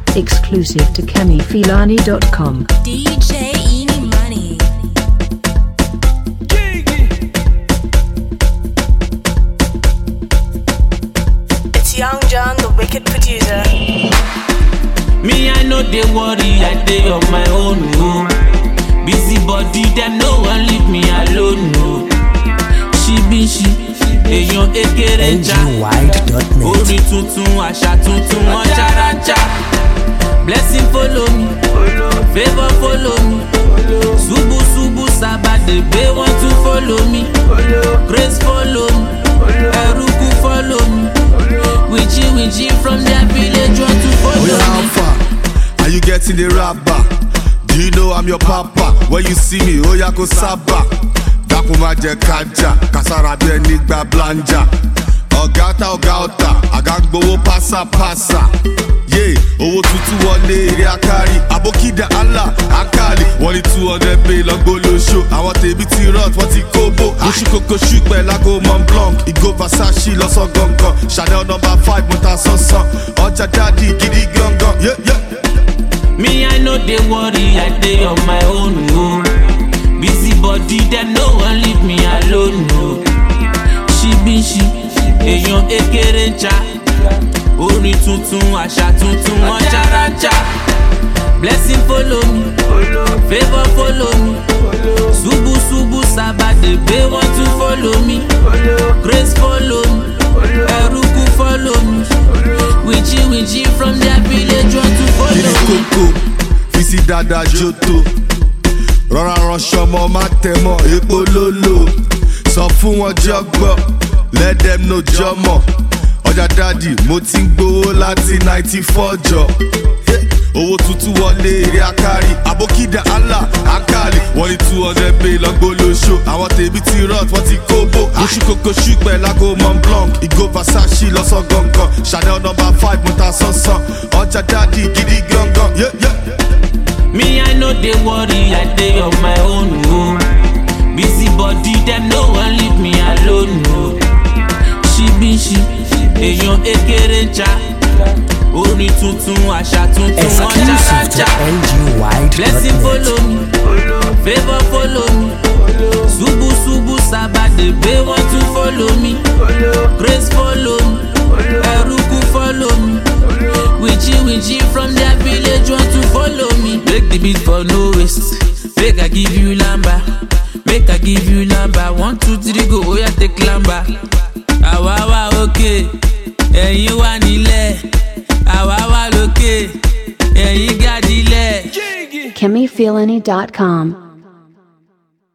Exclusive to KemiFilani.com. DJ Eeny Money. It's Young John, the wicked producer. Me, I know they worry, I dey on my own. No. Busy body, them no one leave me alone. No. She, èèyàn ekere ja. Orin tuntun, àṣà tuntun, wọ́n ṣaraja. Blessing follow me, favor follow me. Subu subu sabadebe want to follow me. Grace follow me, Eruku follow me. Winchi from their village want to follow me. How far are you getting the rapper? Do you know I'm your papa? When you see me, Oyako Saba. Dakuma je kaja, kasara be nigba blanja. Ogata, agagbowo pasa. Yeah, owo tutu wọlé ere akari. Abokida Allah, akali. Wọ́n ní 200 pay lọ́gbọ́lọ́ show. Àwọn tèmi ti rot, wọ́n ti kóbó. Oṣù kòkó ṣùgbẹ́ lágò Mont Blanc. Ìgò Versace lọ́sọ̀ gangan. Chanel No. 5 mo ta sánsan. Ọjà dáàdì gidi gangan. Yeah. Me, I know they worry, I dey on my own. No. Busy body, them no one leave me alone. No. She, èèyàn ekere ja. Orin tuntun, àṣà tuntun, wọ́n ṣaraja. Blessing follow me, favor follow me. Subu sabadebe want to follow me. Grace follow me, Eruku follow me. Winchi from their village want to follow me. Koko, Fisi Dada Joto. Rọra ránṣọ ọmọ má tẹ̀mọ́ epo lólo. Sọ fún wọn jọgbọ́, let them know jọmọ. Ọjà dádì mo ti ń gbowó láti 94 jọ. Owó tuntun wọlé èrè akari. Abokida Allah akali. Wọ́n ní 200 pay lọ́gbọ́lọ́ show. Àwọn tèmi ti rot, wọ́n ti kóbó. Oṣù kòkó ṣùgbẹ́ lágò Mont Blanc. Ìgò Versace lọ́sọ̀ gangan. Chanel No. 5 mo ta sánsan. Ọjà dádì gidi gangan. Yeah. Me, I know they worry, I dey on my own. No. Busy body, them no one leave me alone. No. She, èèyàn ekere ja. Orin tuntun, àṣà tuntun, wọ́n ṣaraja. Blessing follow me, favor follow me. Subu sabadebe want to follow me. Grace follow me, Eruku follow me. Winchi from their village want to follow me. Break the beat for no waste. Make I give you lamba. 1, 2, 3 go, oya take lamba. Àwa okay, ẹ̀yin wà nílẹ̀. Àwa lókè, ẹ̀yin gàdílẹ̀. KemiFilani.com.